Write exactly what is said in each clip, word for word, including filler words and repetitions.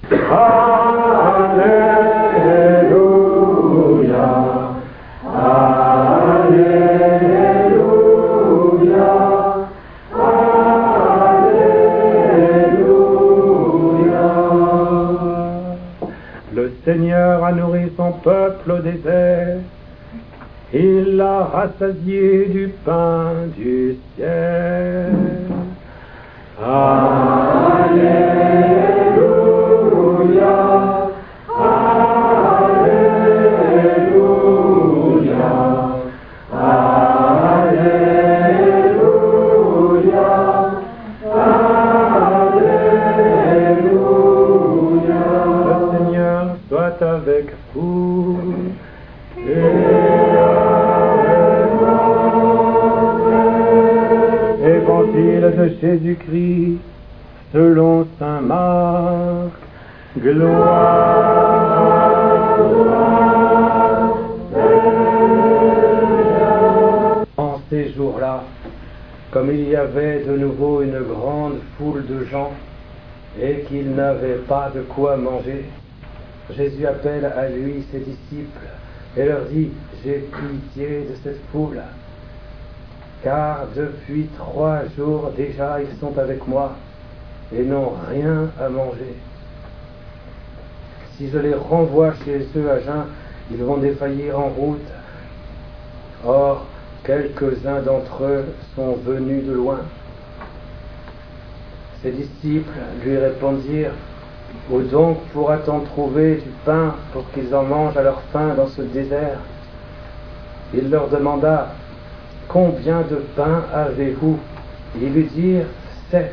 Alléluia, Alléluia, Alléluia. Le Seigneur a nourri son peuple au désert. Il l'a rassasié du pain du ciel. Alléluia, Alléluia, Alléluia, Alléluia. Le Seigneur soit avec vous. Évangile de Jésus-Christ selon saint Marc. Gloire, gloire, Seigneur. En ces jours-là, comme il y avait de nouveau une grande foule de gens et qu'ils n'avaient pas de quoi manger, Jésus appelle à lui ses disciples et leur dit: j'ai pitié de cette foule, car depuis trois jours déjà ils sont avec moi et n'ont rien à manger. Si je les renvoie chez eux à jeun, ils vont défaillir en route. Or, quelques-uns d'entre eux sont venus de loin. Ses disciples lui répondirent: où donc pourra-t-on trouver du pain pour qu'ils en mangent à leur faim dans ce désert? Il leur demanda: combien de pain avez-vous? Ils lui dirent: sept.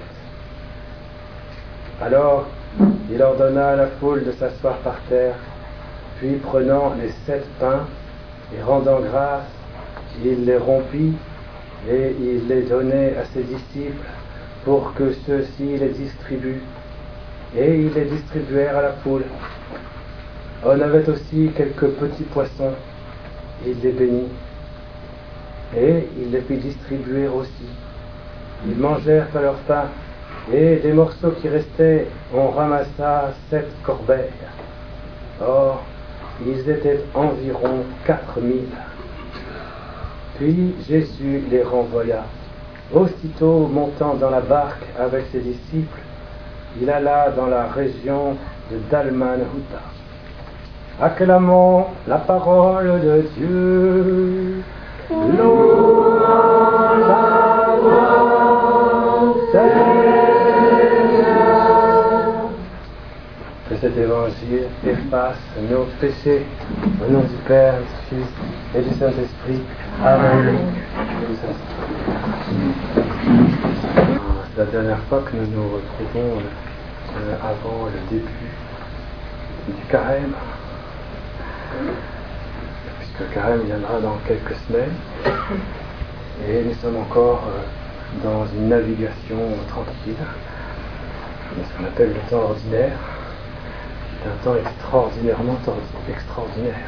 Alors il ordonna à la foule de s'asseoir par terre, puis prenant les sept pains et rendant grâce, il les rompit et il les donnait à ses disciples pour que ceux-ci les distribuent. Et ils les distribuèrent à la foule. On avait aussi quelques petits poissons. Il les bénit. Et il les fit distribuer aussi. Ils mangèrent à leur faim, et des morceaux qui restaient, on ramassa sept corbeilles. Or, ils étaient environ quatre mille. Puis Jésus les renvoya. Aussitôt montant dans la barque avec ses disciples, il alla dans la région de Dalmanutha. Acclamons la parole de Dieu. Louange à toi, Seigneur. Que cet évangile efface nos péchés. Au nom du Père, du Fils et du Saint-Esprit. Amen. C'est la dernière fois que nous nous retrouvons euh, avant le début du carême, puisque le carême viendra dans quelques semaines, et nous sommes encore euh, dans une navigation tranquille, ce qu'on appelle le temps ordinaire, qui est un temps extraordinairement extraordinaire.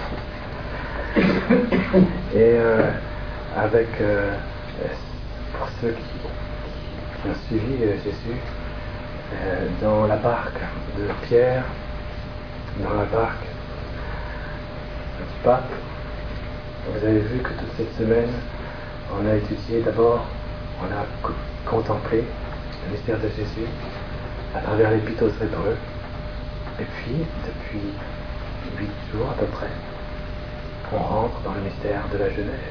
Et euh, avec, euh, pour ceux qui qui ont suivi euh, Jésus euh, dans la barque de Pierre, dans la barque du pape, vous avez vu que toute cette semaine, on a étudié d'abord, on a co- contemplé le mystère de Jésus à travers l'Épître aux Hébreux, et puis, depuis huit jours à peu près, on rentre dans le mystère de la Genèse.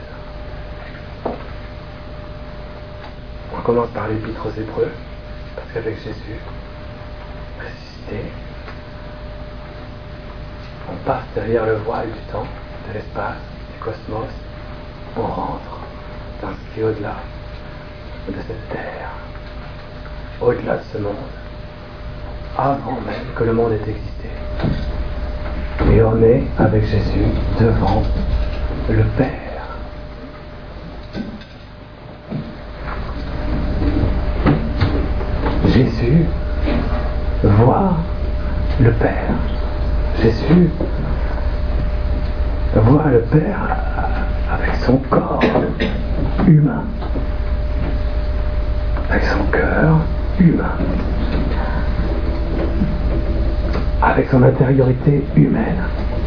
On commence par l'Épître aux Hébreux, parce qu'avec Jésus ressuscité, on passe derrière le voile du temps, de l'espace, du cosmos, on rentre dans ce qui est au-delà de cette terre, au-delà de ce monde, avant même que le monde ait existé. Et on est, avec Jésus, devant le Père. Jésus voit le Père. Jésus voit le Père avec son corps humain, avec son cœur humain. avec son intériorité humaine.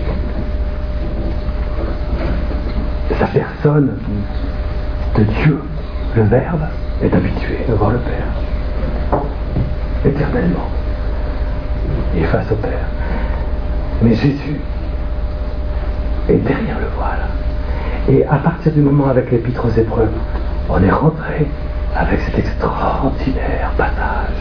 Sa personne de Dieu, le Verbe, est habitué à voir le Père. Éternellement. Et face au Père. Mais Jésus est derrière le voile. Et à partir du moment avec l'Épître aux Hébreux, on est rentré avec cet extraordinaire passage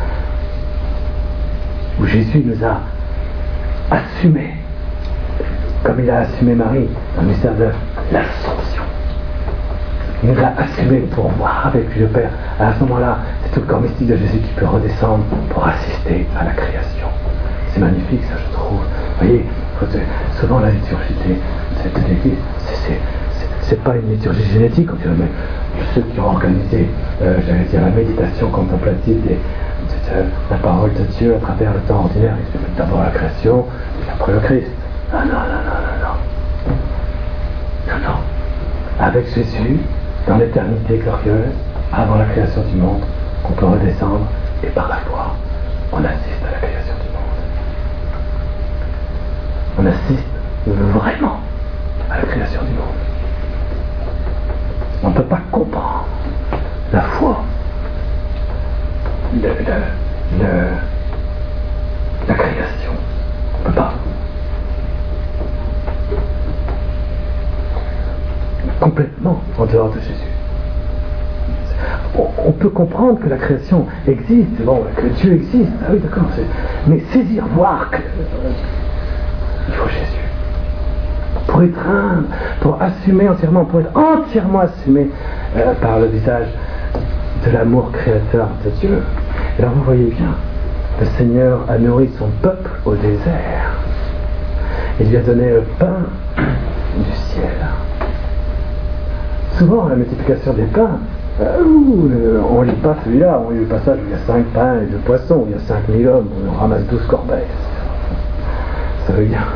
où Jésus nous a assumé, comme il a assumé Marie dans le mystère de l'Assomption. Il nous a assumé pour voir avec lui le Père. À ce moment-là, c'est tout le corps mystique de Jésus qui peut redescendre pour assister à la création. C'est magnifique, ça, je trouve. Vous voyez, souvent la liturgie de l'Église, c'est pas une liturgie génétique, on dirait, mais ceux qui ont organisé, euh, j'allais dire, la méditation contemplative des, de, de la parole de Dieu à travers le temps ordinaire, ils mettent d'abord la création, puis après le Christ. Non, non, non, non, non, non. Non, non. Avec Jésus, dans l'éternité glorieuse, avant la création du monde, on peut redescendre, et par la foi, on assiste à la création du monde. On assiste vraiment à la création du monde. On ne peut pas comprendre la foi, le, le, le, la création. On ne peut pas. Complètement en dehors de Jésus. On, on peut comprendre que la création existe, bon, que Dieu existe, ah oui d'accord, mais saisir, voir que euh, il faut Jésus. Pour étreindre, pour assumer entièrement, pour être entièrement assumé euh, par le visage de l'amour créateur de Dieu. Et alors vous voyez bien, le Seigneur a nourri son peuple au désert. Il lui a donné le pain du ciel. Souvent, la multiplication des pains, euh, on ne lit pas celui-là, on lit le passage où il y a cinq pains et deux poissons, il y a cinq mille hommes, on ramasse douze corbeilles. Ça veut dire...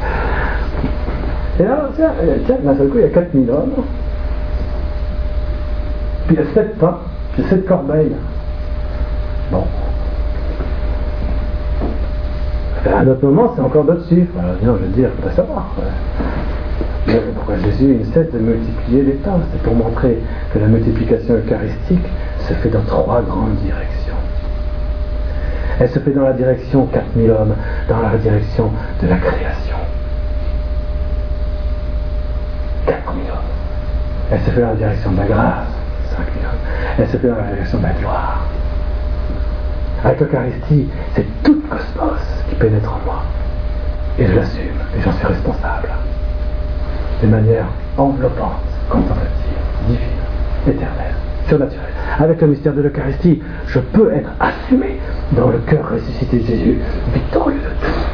Et là, tiens, tiens, d'un seul coup, il y a quatre mille hommes, puis il y a sept pains, puis sept corbeilles. Bon. À un autre moment, c'est encore d'autres chiffres. Alors, non, je veux dire, il faut pas savoir. Mais pourquoi Jésus ne cesse de multiplier les pains? C'est pour montrer que la multiplication eucharistique se fait dans trois grandes directions. Elle se fait dans la direction quatre mille hommes, dans la direction de la création. quatre mille hommes. Elle se fait dans la direction de la grâce, cinq mille hommes. Elle se fait dans la direction de la gloire. Avec l'Eucharistie, c'est tout le cosmos qui pénètre en moi. Et je l'assume, et j'en suis responsable. De manière enveloppante, contemplative, divine, éternelle, surnaturelle. Avec le mystère de l'Eucharistie, je peux être assumé dans le cœur ressuscité de Jésus, victorieux de tout.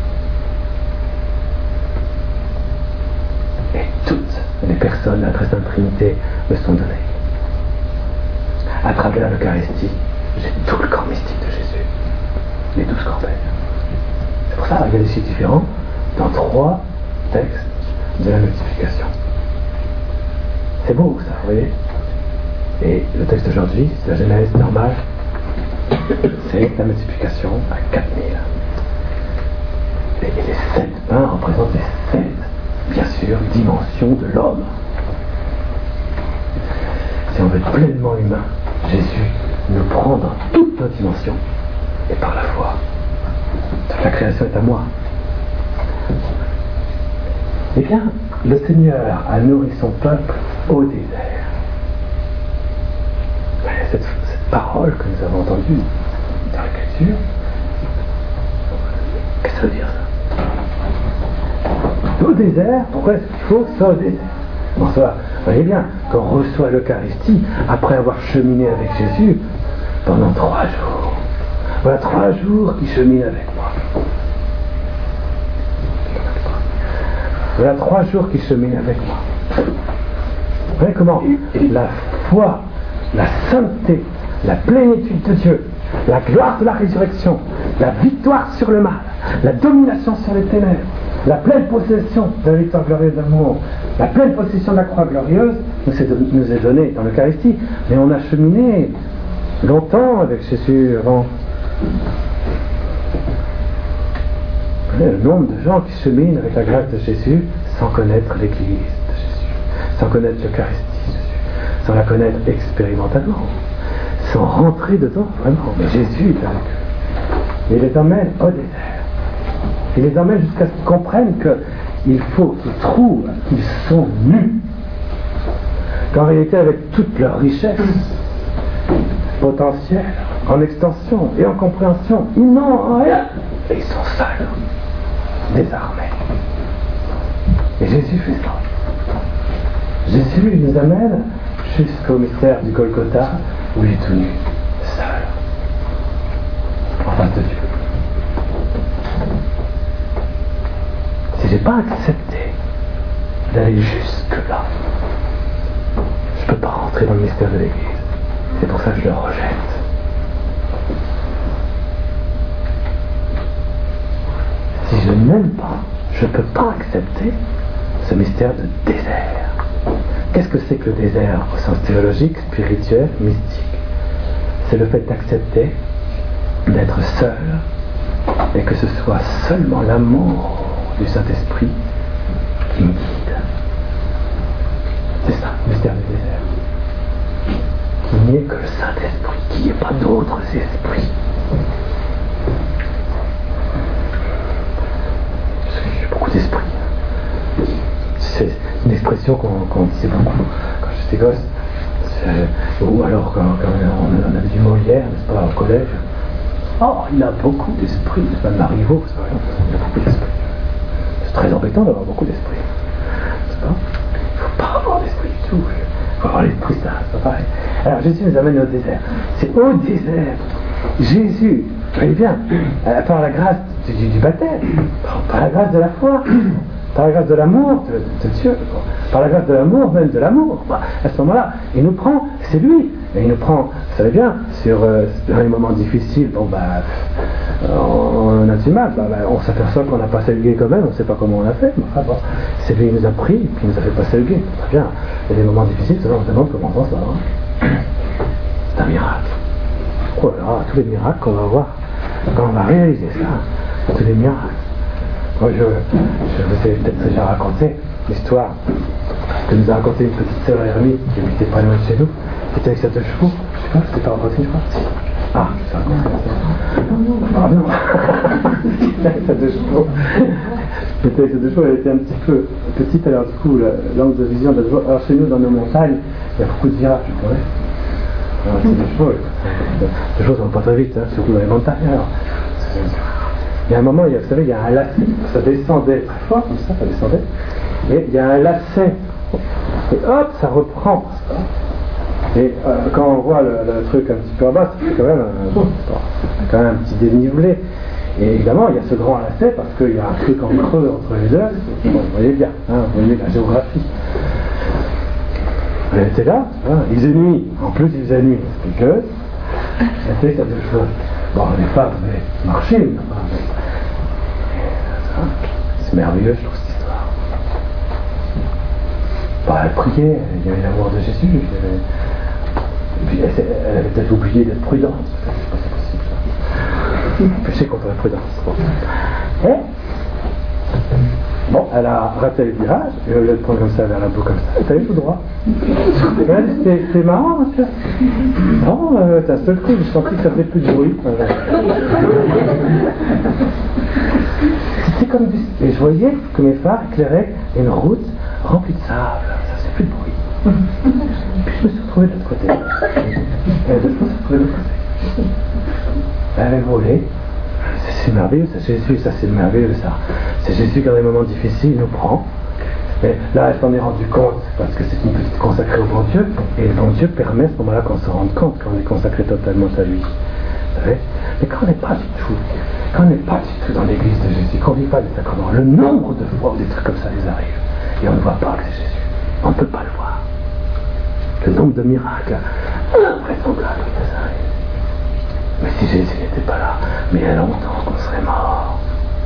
Et toutes les personnes de la Très Sainte Trinité me sont données. À travers l'Eucharistie, j'ai tout le corps mystique de Jésus, les douze corbeilles. C'est pour ça qu'il y a des signes différents dans trois textes de la multiplication. C'est beau ça, vous voyez. Et le texte d'aujourd'hui, c'est la Genèse normale, c'est la multiplication à quatre mille. Et les sept pains représentent les sept, bien sûr, dimensions de l'homme. Si on veut être pleinement humain, Jésus nous prend dans toutes nos dimensions, et par la foi. Toute la création est à moi. Eh bien, le Seigneur a nourri son peuple au désert. Cette, cette parole que nous avons entendue dans l'Écriture, qu'est-ce que ça veut dire ça? Au désert, pourquoi est-ce qu'il faut que ce soit au désert? Bon, ça, vous voyez bien, quand on reçoit l'Eucharistie, après avoir cheminé avec Jésus pendant trois jours. Voilà trois jours qu'il chemine avec moi. Voilà trois jours qu'il chemine avec moi. Vous voyez comment la foi, la sainteté, la plénitude de Dieu, la gloire de la résurrection, la victoire sur le mal, la domination sur les ténèbres, la pleine possession de la victoire glorieuse d'amour, la pleine possession de la croix glorieuse nous est, nous est donnée dans l'Eucharistie. Mais on a cheminé longtemps avec Jésus avant. savez, le nombre de gens qui cheminent avec la grâce de Jésus sans connaître l'Église de Jésus, sans connaître l'Eucharistie de Jésus, sans la connaître expérimentalement, sans rentrer dedans vraiment. Mais Jésus est avec eux. Il les emmène au désert. Il les emmène jusqu'à ce qu'ils comprennent qu'il faut qu'ils trouvent qu'ils sont nus. Qu'en réalité, avec toute leur richesse potentielle, en extension et en compréhension, ils n'ont rien. Et ils sont seuls, désarmés. Et Jésus fait ça. Jésus il nous amène jusqu'au mystère du Golgotha, où il est tout nu, seul, en face de Dieu. Si je n'ai pas accepté d'aller jusque-là, je ne peux pas rentrer dans le mystère de l'Église. C'est pour ça que je le rejette. Si je n'aime pas, je ne peux pas accepter ce mystère de désert. Qu'est-ce que c'est que le désert au sens théologique, spirituel, mystique? C'est le fait d'accepter d'être seul et que ce soit seulement l'amour du Saint-Esprit qui me guide. C'est ça, le mystère du désert. Qu'il n'y ait que le Saint-Esprit, qu'il n'y ait pas d'autres esprits. J'ai beaucoup d'esprits. C'est une expression qu'on, qu'on disait beaucoup quand j'étais gosse. Ou alors quand, quand on, on avait du Molière, n'est-ce pas, au collège. Oh, il a beaucoup d'esprit. C'est pas de Marivaux, c'est pas rien. Il a beaucoup d'esprit. C'est très embêtant d'avoir beaucoup d'esprit. N'est-ce pas? Il ne faut pas avoir d'esprit du tout. Il faut avoir l'esprit saint, c'est pas pareil. Alors Jésus nous amène au désert. C'est au désert. Jésus, vous voyez bien, par la grâce du, du baptême, par la grâce de la foi, par la grâce de l'amour de, de Dieu, par la grâce de l'amour, même de l'amour, bah, à ce moment-là, il nous prend, c'est lui, et il nous prend, vous savez bien, sur euh, dans les moments difficiles, bon bah, on, on a du mal, bah, bah, on s'aperçoit qu'on a passé le guet quand même, on ne sait pas comment on a fait, mais enfin bon, c'est lui qui nous a pris, et puis il nous a fait passer le guet, très bien. Il y a des moments difficiles, on se demande comment ça, hein. C'est un miracle. Oh là là, tous les miracles qu'on va voir, quand on va réaliser ça, tous les miracles. Moi, je, je vous ai peut-être déjà raconté l'histoire que nous a raconté une petite sœur ermite qui habitait pas loin de chez nous, qui était avec sa deux chevaux. Je sais pas, c'était pas raconté, je crois. Ah, je raconté. Ah non, avec sa deux chevaux. Elle était avec sa deux chevaux, elle était un petit peu petite, alors du coup, l'angle de vision de la... Alors chez nous, dans nos montagnes, il y a beaucoup de virages, vous voyez. Alors, c'est des chevaux, les chevaux ne vont pas très vite, hein, surtout dans les montagnes. Alors, il y a un moment, il y a, vous savez, il y a un lacet, ça descendait très fort, comme ça, ça descendait, et il y a un lacet, et hop, ça reprend. Et euh, quand on voit le, le truc un petit peu en bas, c'est quand même, un, quand même un petit dénivelé. Et évidemment, il y a ce grand lacet parce qu'il y a un truc en creux entre les deux. Bon, vous voyez bien, hein, vous voyez la géographie. Elle était là, hein, il faisait nuit, en plus il faisait nuit, c'est que c'était ça deux choses. Bon, les femmes pouvaient marcher, mais c'est merveilleux, je trouve, cette histoire. Bon, elle priait, il y avait l'amour de Jésus, il y avait... et puis elle, elle avait peut-être oublié d'être prudente, je ne sais pas si c'est possible ça. Péché contre la prudence. Bon. Et bon, elle a raté le virage, et au lieu de prendre comme ça vers la boue comme ça, elle est allée tout droit. C'est, c'est marrant, hein, ça. Non, euh, d'un seul coup, j'ai senti que ça faisait plus de bruit. C'était comme du... Et je voyais que mes phares éclairaient une route remplie de sable. Ça faisait plus de bruit. Puis je me suis retrouvé de l'autre côté. Et de l'autre, je me suis retrouvé de l'autre côté. Elle avait volé. C'est merveilleux, c'est Jésus, ça c'est merveilleux ça. C'est Jésus qui dans les moments difficiles nous prend. Et là, elle s'en est rendue compte parce que c'est une petite consacrée au bon Dieu. Et le bon Dieu permet à ce moment-là qu'on se rende compte qu'on est consacré totalement à lui. Vous savez? Mais quand on n'est pas du tout, quand on n'est pas du tout dans l'église de Jésus, qu'on ne vit pas des sacrements, le nombre de fois où des trucs comme ça les arrivent, et on ne voit pas que c'est Jésus. On ne peut pas le voir. Le nombre de miracles invraisemblables qui nous arrivent. Mais si Jésus n'était pas là, mais il y a longtemps qu'on serait mort.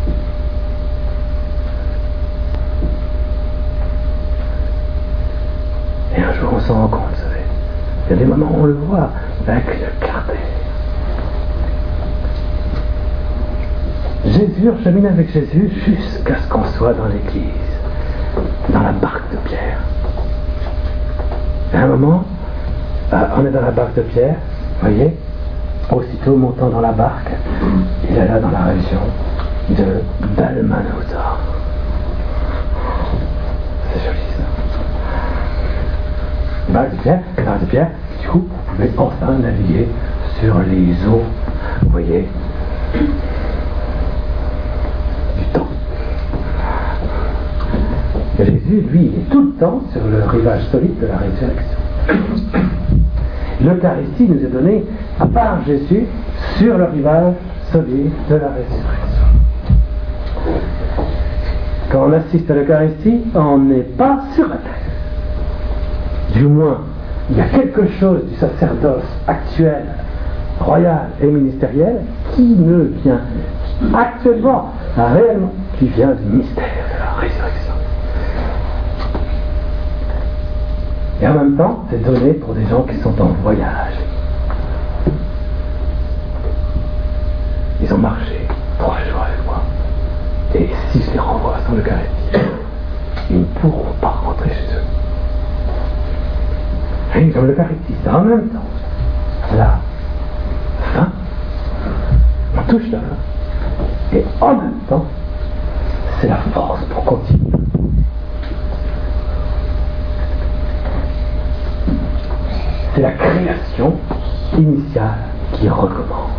Et un jour on s'en rend compte, vous savez. Il y a des moments où on le voit avec une clarté. Jésus, on chemine avec Jésus jusqu'à ce qu'on soit dans l'église, dans la barque de Pierre. Et à un moment, euh, on est dans la barque de Pierre, vous voyez, aussitôt montant dans la barque, il est là dans la région de Dalmanutha. C'est joli ça. La barque de Pierre, la barque de Pierre, du coup, vous pouvez enfin naviguer sur les eaux, vous voyez, du temps. Et Jésus, lui, il est tout le temps sur le rivage solide de la résurrection. L'Eucharistie nous est donnée, à part Jésus, sur le rivage solide de la résurrection. Quand on assiste à l'Eucharistie, on n'est pas sur la terre. Du moins, il y a quelque chose du sacerdoce actuel, royal et ministériel, qui ne vient actuellement, réellement, qui vient du mystère de la résurrection. Et en même temps, c'est donné pour des gens qui sont en voyage. Ils ont marché trois jours avec moi. Et si je les renvoie sans l'Eucharistie, ils ne pourront pas rentrer chez eux. Et comme l'Eucharistie, c'est en même temps la fin, on touche la fin, et en même temps, c'est la force pour continuer. C'est la création initiale qui recommence.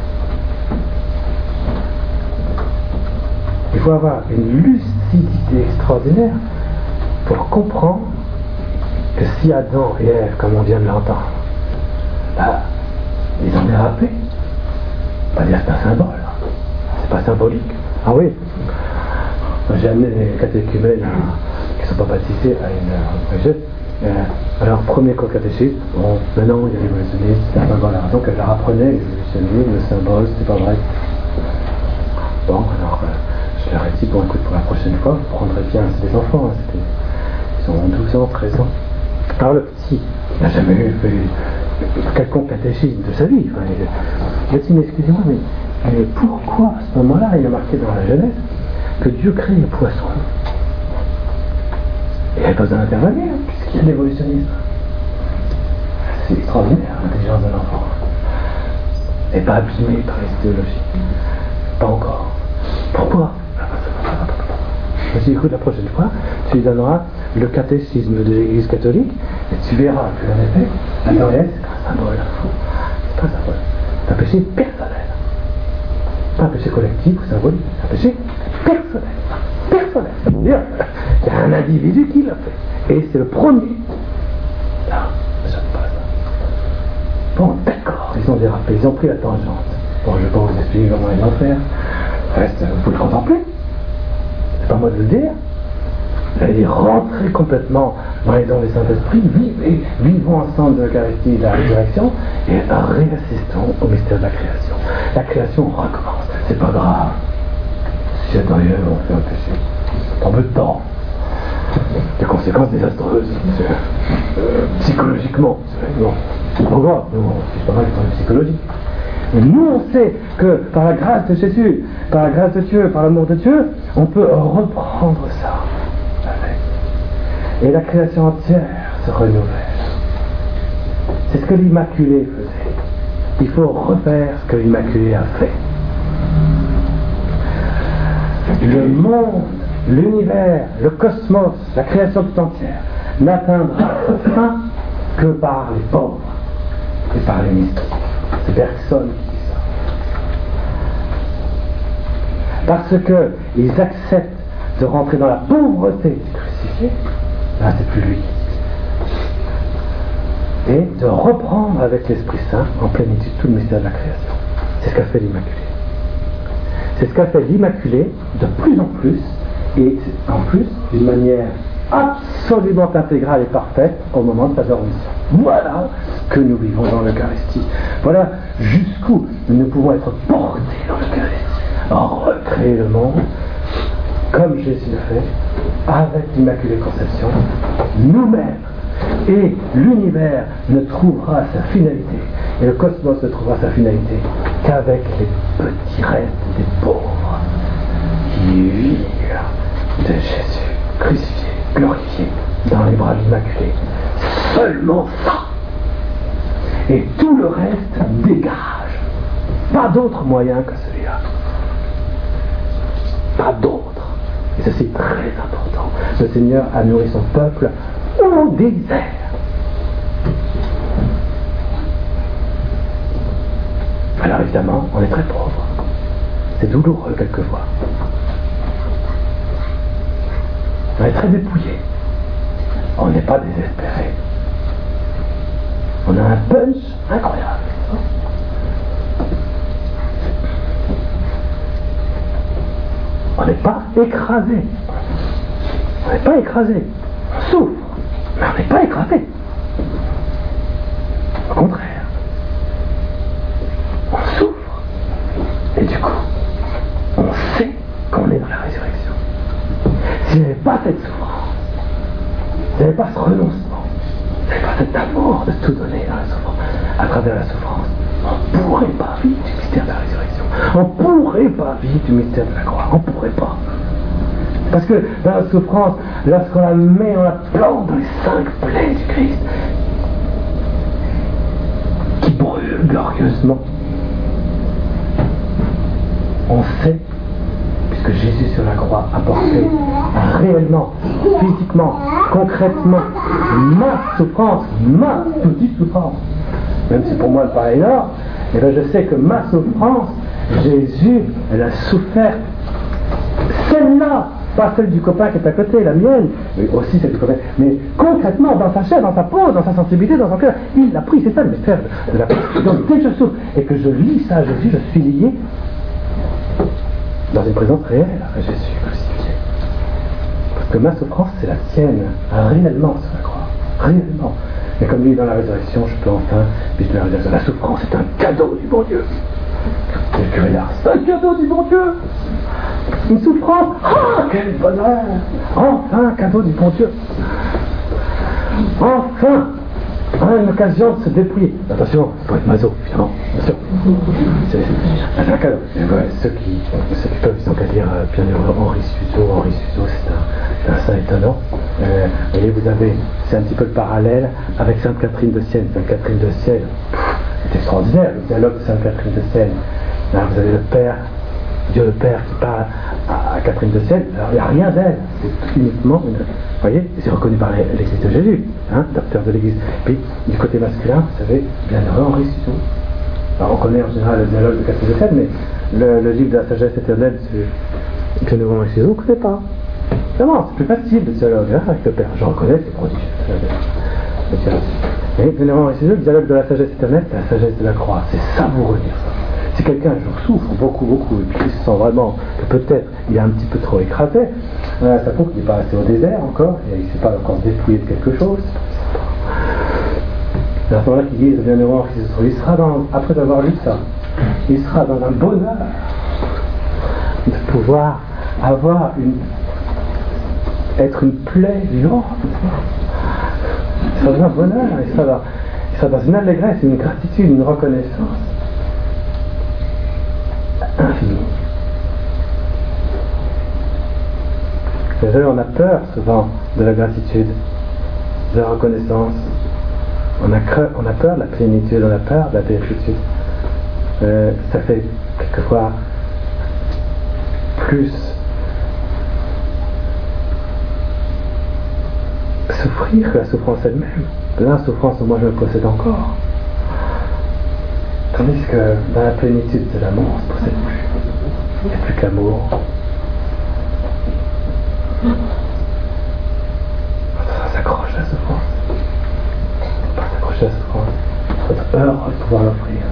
Il faut avoir une lucidité extraordinaire pour comprendre que si Adam et Ève, comme on vient de l'entendre, bah, ils ont dérapé, pas dire c'est un symbole, hein. C'est pas symbolique. Ah oui, j'ai amené des catéchumènes qui ne sont pas baptisés à une rejet. Euh, alors, premier cours catéchisme, bon, maintenant il y a l'évolutionnisme, c'est un symbole, la raison que je leur apprenais, l'évolutionnisme, le symbole, c'est pas vrai. Bon, alors, euh, je leur ai dit, bon, écoute, pour la prochaine fois, vous prendrez bien, c'est des enfants, hein, c'était, ils ont douze ans, treize ans. Alors, le petit, il n'a jamais eu fait quelconque catéchisme de sa vie. Enfin, il a dit, mais excusez-moi, mais, mais pourquoi, à ce moment-là, il a marqué dans la Genèse que Dieu crée le poisson? Il n'avait pas besoin d'intervenir, puisqu'il y a l'évolutionnisme. C'est extraordinaire, l'intelligence d'un enfant. Et pas abîmé par les idéologies. Pas encore. Pourquoi? Je me suis dit, écoute, la prochaine fois, tu lui donneras le catéchisme de l'Église catholique, et tu verras que, en effet, la Genèse, c'est un symbole. C'est pas un symbole. C'est un péché personnel. Pas un péché collectif ou symbolique, c'est un péché personnel. Personnel. Ça veut dire, il y a un individu qui l'a fait. Et c'est le premier. Là, ça ne passe pas. Bon, d'accord, ils ont dérapé, ils ont pris la tangente. Bon, je ne vais pas vous expliquer comment ils vont faire. Reste, vous pouvez le contempler. C'est pas moi de le dire. Vous allez dire, rentrez complètement dans les dons du Saint-Esprit, vivez, vivons ensemble de l'Eucharistie et de la résurrection, et réassistons au mystère de la création. La création recommence. C'est pas grave. Si Adam et Ève ont fait un péché, en peu de temps, des conséquences désastreuses, euh, psychologiquement, non, c'est pas grave, non, c'est pas mal de psychologie. Mais nous, on sait que par la grâce de Jésus, par la grâce de Dieu, par l'amour de Dieu, on peut reprendre ça. Et la création entière se renouvelle. C'est ce que l'Immaculée faisait. Il faut refaire ce que l'Immaculée a fait. Le monde, l'univers, le cosmos, la création tout entière n'atteindra sa fin que par les pauvres et par les mystiques. C'est personne qui dit ça. Parce qu'ils acceptent de rentrer dans la pauvreté du crucifié, là c'est plus lui. Et de reprendre avec l'Esprit Saint en plénitude tout le mystère de la création. C'est ce qu'a fait l'Immaculée. C'est ce qu'a fait l'Immaculée de plus en plus, et en plus d'une manière absolument intégrale et parfaite au moment de sa résurrection. Voilà que nous vivons dans l'Eucharistie. Voilà jusqu'où nous pouvons être portés dans l'Eucharistie, en recréer le monde comme Jésus le fait, avec l'Immaculée Conception, nous-mêmes. Et l'univers ne trouvera sa finalité, et le cosmos ne trouvera sa finalité qu'avec les petits restes des pauvres. immaculée. Seulement ça. Et tout le reste dégage. Pas d'autre moyen que celui-là. Pas d'autre. Et ceci est très important. Le Seigneur a nourri son peuple au désert. Alors évidemment, on est très pauvre. C'est douloureux quelquefois. On est très dépouillé. On n'est pas désespéré. On a un punch incroyable. On n'est pas écrasé. On n'est pas écrasé. On souffre, mais on n'est pas écrasé. Au contraire. On souffre. Et du coup, on sait qu'on est dans la résurrection. S'il n'y avait pas cette souffrance, s'il n'y avait pas ce renoncement, s'il n'y avait pas cet amour de tout donner à, la souffrance, à travers la souffrance, on ne pourrait pas vivre du mystère de la résurrection. On ne pourrait pas vivre du mystère de la croix. On ne pourrait pas. Parce que dans la souffrance, lorsqu'on la met, on la plante dans les cinq plaies du Christ, qui brûlent glorieusement, on sait, puisque Jésus sur la croix a porté réellement, physiquement, concrètement, ma souffrance, ma petite souffrance, même si pour moi elle paraît énorme, et bien je sais que ma souffrance, Jésus, elle a souffert celle-là, pas celle du copain qui est à côté, la mienne, mais aussi celle du copain, mais concrètement, dans sa chair, dans sa peau, dans sa sensibilité, dans son cœur, il l'a pris, c'est ça le mystère de la croix. Donc dès que je souffre et que je lis ça à Jésus, je suis lié dans une présence réelle à Jésus crucifié. Parce que ma souffrance, c'est la sienne, réellement sur la croix, réellement. Mais comme lui, dans la résurrection, je peux enfin vivre la résurrection. La souffrance est un cadeau du bon Dieu. Quel curé là, c'est un cadeau du bon Dieu. Une souffrance, ah, quel bonheur. Enfin, un cadeau du bon Dieu. Enfin, une occasion de se dépouiller. Attention, il faut être maso, évidemment. Attention. C'est, c'est un cadeau. Et ouais, ceux, qui, ceux qui peuvent, ils ont qu'à dire euh, bienheureux Henri Suzeau. Henri Suzeau, c'est un, c'est un saint étonnant. Euh, vous voyez, vous avez, c'est un petit peu le parallèle avec Sainte Catherine de Sienne. Sainte Catherine de Sienne, c'est extraordinaire, le dialogue de Sainte Catherine de Sienne. Là, vous avez le Père, Dieu le Père qui parle à, à Catherine de Sienne. Alors, il n'y a rien d'elle, c'est uniquement une. Vous voyez, c'est reconnu par l'Église de Jésus, hein, docteur de l'Église. Puis, du côté masculin, vous savez, bienheureux Henri Suzeau. Alors, on connaît en général le dialogue de Catherine de Sienne, mais le, le livre de la sagesse éternelle, c'est bienheureux Henri Suzeau, on ne connaît pas. Vraiment, c'est plus facile le dialogue hein, avec le Père. Je reconnais, c'est prodigieux. Et bienheureux Henri Suzeau, le dialogue de la sagesse éternelle, c'est la sagesse de la croix. C'est savoureux dire ça. Si quelqu'un un jour souffre beaucoup, beaucoup, et puis il se sent vraiment que peut-être il est un petit peu trop écrasé, euh, ça prouve qu'il n'est pas resté au désert encore, et il ne s'est pas encore dépouillé de quelque chose. C'est à ce moment-là qu'il dit, le bienheureux Henri Suzeau, il sera dans, après avoir lu ça, il sera dans un bonheur de pouvoir avoir une, être une plaie vivante. Il sera dans un bonheur, il sera dans, il sera dans une allégresse, une gratitude, une reconnaissance infinie. Désolé, on a peur souvent de la gratitude, de la reconnaissance. On a, cre... on a peur de la plénitude, on a peur de la béatitude. Euh, ça fait quelquefois plus souffrir que la souffrance elle-même. Là, la souffrance, moi je me possède encore. Tandis que dans la plénitude de l'amour, on ne se possède plus. Il n'y a plus qu'amour. On s'accroche à la souffrance. On ne peut pas s'accrocher à la souffrance. Il faut être heureux de pouvoir l'offrir.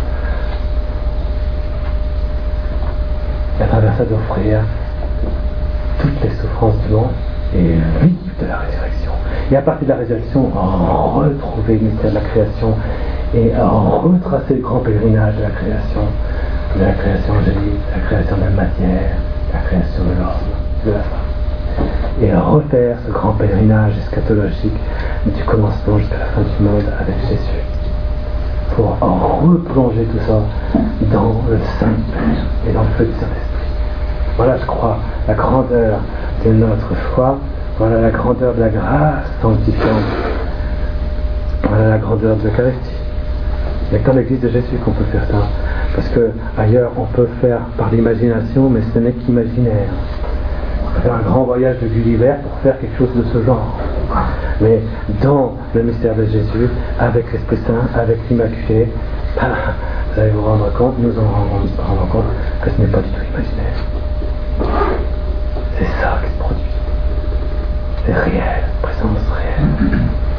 Et à travers ça, d'offrir toutes les souffrances du monde et vivre de la résurrection. Et à partir de la résurrection, retrouver le mystère de la création et retracer le grand pèlerinage de la création, de la création angélique, de la création de la matière, de la création de l'homme, de la femme. Et refaire ce grand pèlerinage eschatologique du commencement jusqu'à la fin du monde avec Jésus. Pour replonger tout ça dans le Saint-Père et dans le feu du Saint-Esprit. Voilà, je crois, la grandeur de notre foi. Voilà la grandeur de la grâce sanctifiante. Voilà la grandeur de l'Eucharistie. Il n'y a que dans l'église de Jésus qu'on peut faire ça. Parce que ailleurs on peut faire par l'imagination, mais ce n'est qu'imaginaire. On peut faire un grand voyage de Gulliver pour faire quelque chose de ce genre. Mais dans le mystère de Jésus, avec l'Esprit Saint, avec l'Immaculée, ben, vous allez vous rendre compte, nous en rendons, rendons compte que ce n'est pas du tout imaginaire. C'est ça qui se produit. C'est réel, présence réelle.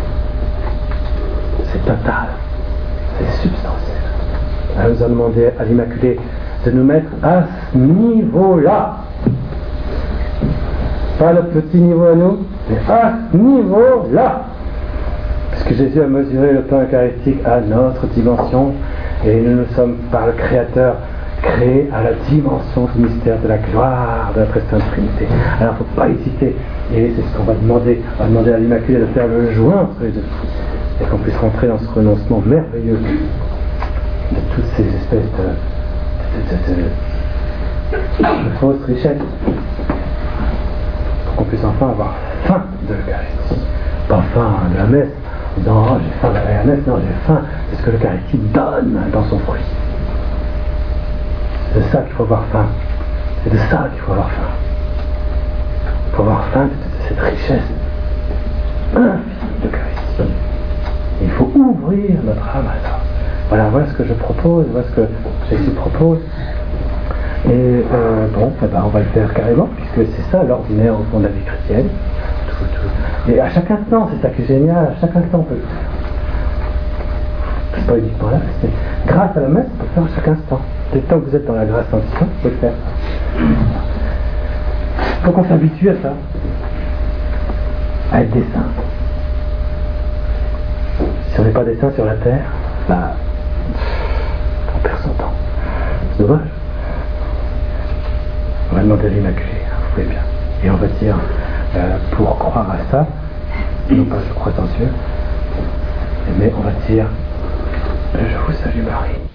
C'est total. C'est substantiel. Elle nous a demandé à l'Immaculée de nous mettre à ce niveau-là. Pas le petit niveau à nous, mais à ce niveau-là. Puisque Jésus a mesuré le pain eucharistique à notre dimension, et nous nous sommes par le Créateur créés à la dimension du mystère de la gloire de la très sainte Trinité. Alors il ne faut pas hésiter, et c'est ce qu'on va demander. On va demander à l'Immaculée de faire le joint entre les deux, et qu'on puisse rentrer dans ce renoncement merveilleux de toutes ces espèces de, de, de, de, de fausses richesses, pour qu'on puisse enfin avoir faim de l'Eucharistie, pas faim de la messe, en disant oh, j'ai faim de la messe, non, j'ai faim de ce que l'Eucharistie donne dans son fruit. C'est de ça qu'il faut avoir faim, c'est de ça qu'il faut avoir faim. Il faut avoir faim de, de cette richesse infinie d'Eucharistie. Il faut ouvrir notre âme à ça. Voilà, voilà ce que je propose, voilà ce que Jésus propose. Et euh, bon, eh ben, on va le faire carrément, puisque c'est ça l'ordinaire au fond de la vie chrétienne. Tout, tout. Et à chaque instant, c'est ça qui est génial, à chaque instant on peut le faire. C'est pas uniquement là, c'est grâce à la messe, on peut le faire à chaque instant. Dès le temps que vous êtes dans la grâce sanctifiante, vous pouvez le faire. Il faut qu'on s'habitue à ça, à être des saints. Si on n'est pas des saints sur la terre, bah, on perd son temps. C'est dommage. On va demander à l'Immaculée, vous pouvez bien. Et on va dire, euh, pour croire à ça, non pas je crois en Dieu, mais on va dire, je vous salue Marie.